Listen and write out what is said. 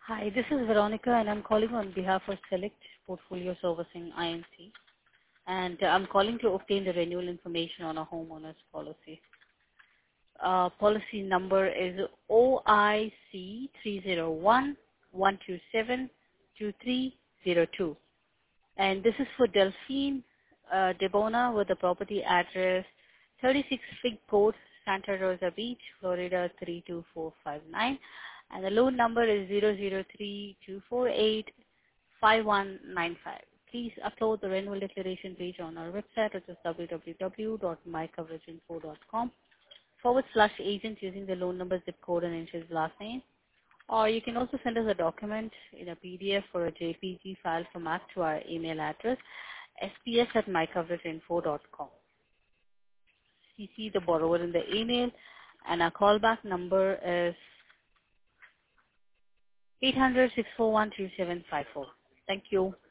Hi, this is Veronica, and I'm calling on behalf of Select Portfolio Servicing INC, and I'm calling to obtain the renewal information on a homeowner's policy. Policy number is OIC 301-127-2302, and this is for Delphine Debona with the property address 36 Fig Court, Santa Rosa Beach, Florida 32459, and the loan number is 003-248-5195. Please upload the renewal declaration page on our website, which is www.mycoveraginfo.com/agent using the loan number, zip code, and initial last name. Or you can also send us a document in a PDF or a JPG file format to our email address, sps@mycoveraginfo.com. CC the borrower in the email, and our callback number is 800-641-2754. Thank you.